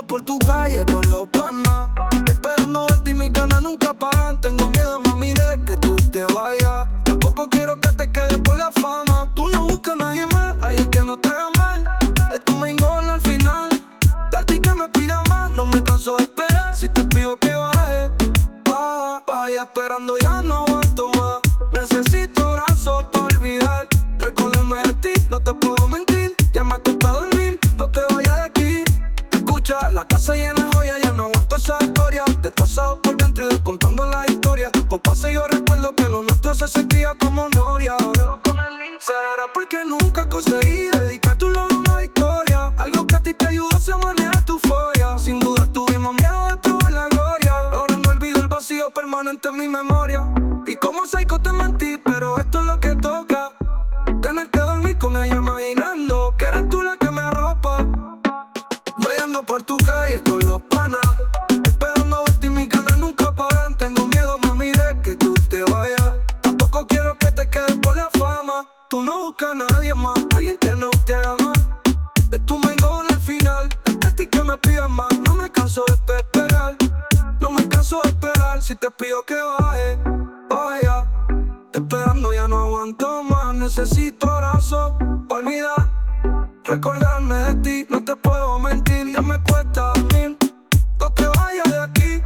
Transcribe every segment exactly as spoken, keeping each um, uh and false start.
por tu calle con los panas, esperando verte y mis ganas nunca paran. Tengo miedo, mami, de que tú te vayas. Tampoco quiero que te quedes por la fama. Tú no buscas a nadie más, alguien que no te haga mal. Es tu main goal al final, darte y que me pida más. No me canso de esperar, si te pido que baje, va, vaya esperando, ya no aguanto más. Necesito brazos para olvidar. Recordarme de ti, no te puedo mentir. Ya me acosté a dormir, no te vayas de aquí. Escucha, la casa llena de joyas, ya no aguanto esa historia. Te he pasado por dentro y descontando la historia. Con pase yo recuerdo que lo nuestro se sentía como noria. Será porque nunca conseguí dedicar tu logro a una victoria. Algo que a ti te ayudó a manejar tu euforia. Sin duda tuvimos miedo de probar la gloria. Ahora no olvido el vacío permanente en mi memoria. Y como psycho te mentí, pero esto es lo que toca. Tener que dormir con ella imaginando que eres tú la que me arropa. Voy ando por tu calle con los panas, esperando verte y mis ganas nunca paran. Tengo miedo, mami, de que tú te vayas. Tampoco quiero que te quedes por la fama. Tú no buscas a nadie más, alguien que no te haga mal. De tu main goal al final, de ti que me pidas más. No me canso de esperar, no me canso de esperar. Si te pido que baje, vaya, esperando ya no aguanto más. Necesito abrazos para olvidar. Recordarme de ti, no te puedo mentir. Ya me cuesta dormir, no te vayas de aquí.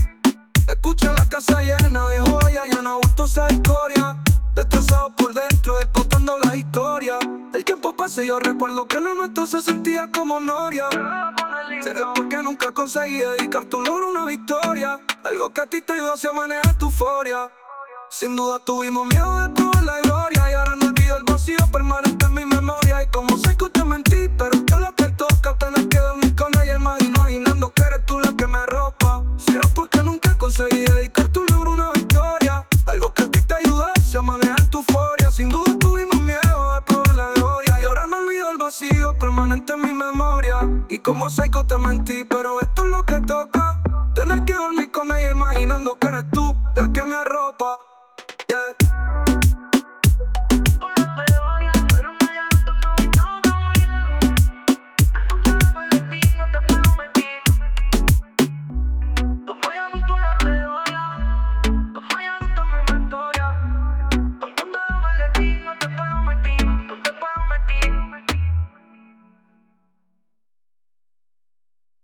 Escucha la casa llena de joyas, ya no aguanto esa historia. Destrozado por dentro, descontando la historia. El tiempo pasa y yo recuerdo que lo nuestro se sentía como noria. Será porque nunca conseguí dedicar tu logro a una victoria. Algo que a ti te ayudó a manejar tu euforia. Sin duda tuvimos miedo de probar la gloria. Y ahora no olvido el vacío permanente en mi memoria. Y como sé que te mentí, pero que es lo que toca. Tener que dormir con ella imaginando que eres tú la que me arropa. Será porque nunca conseguí dedicar tu logro a una victoria. Algo que a ti te ayudó a manejar tu euforia. Sin duda tuvimos miedo de probar la gloria. Y ahora no olvido el vacío permanente en mi memoria. Y como psycho te mentí, pero esto es lo que toca. Tener que dormir con ella imaginando que eres tú la que me arropa.